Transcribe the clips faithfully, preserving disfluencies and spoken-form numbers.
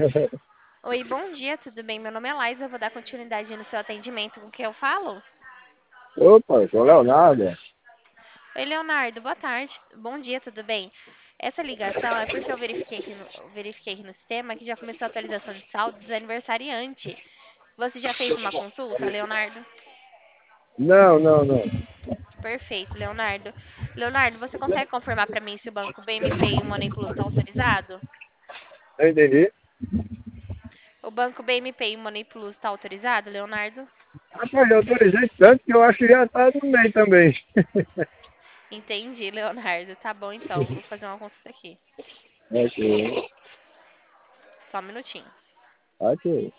Oi, bom dia, tudo bem? Meu nome é Laís, eu vou dar continuidade no seu atendimento com o que eu falo. Opa, sou Leonardo. Oi, Leonardo, boa tarde. Bom dia, tudo bem? Essa ligação é porque eu verifiquei aqui no, eu verifiquei aqui no sistema que já começou a atualização de saldos do aniversariante. Você já fez uma consulta, Leonardo? Não, não, não. Perfeito, Leonardo. Leonardo, você consegue confirmar para mim se o banco B M P e o Money Plus está autorizado? Eu entendi. O banco B M P e o Money Plus está autorizado, Leonardo? Rapaz, eu autorizei tanto que eu acho que já tá no meio também. Entendi, Leonardo. Tá bom então, vou fazer uma consulta aqui. Ok, Só um minutinho. ok.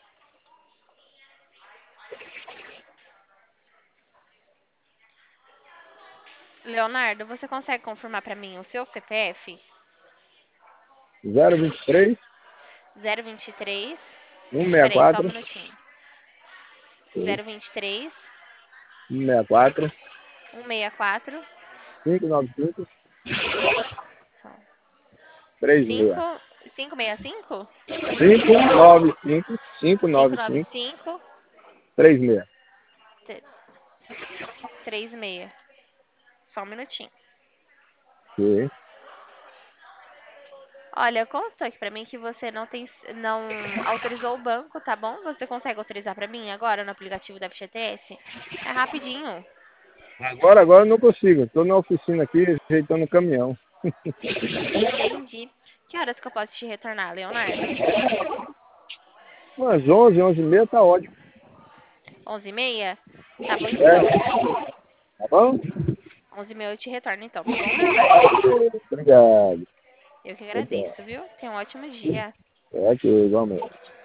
Leonardo, você consegue confirmar para mim o seu C P F? zero vinte e três, zero vinte e três. cento e sessenta e Peraí, só um quatro, minutinho. zero vinte e três, cento e sessenta e quatro, cento e sessenta e quatro, quinhentos e noventa e cinco, três seis. cinco, cinco seis cinco, cinco nove cinco, cinco cinco nove nove cinco, cinco, três seis. três seis. Só um minutinho. Ok. Olha, consta aqui pra mim que você não tem, não autorizou o banco, tá bom? Você consegue autorizar pra mim agora no aplicativo da F G T S? É rapidinho. Agora, agora eu não consigo. Estou na oficina aqui, ajeitando o caminhão. Entendi. Que horas que eu posso te retornar, Leonardo? Umas onze, onze e meia tá ótimo. Onze e meia? Tá bom então. É, tá bom? Onze e meia eu te retorno então, tá bom, Leonardo? Obrigado. Eu que Tchau, tchau. agradeço, viu? Tenha um ótimo dia. É aqui, igualmente.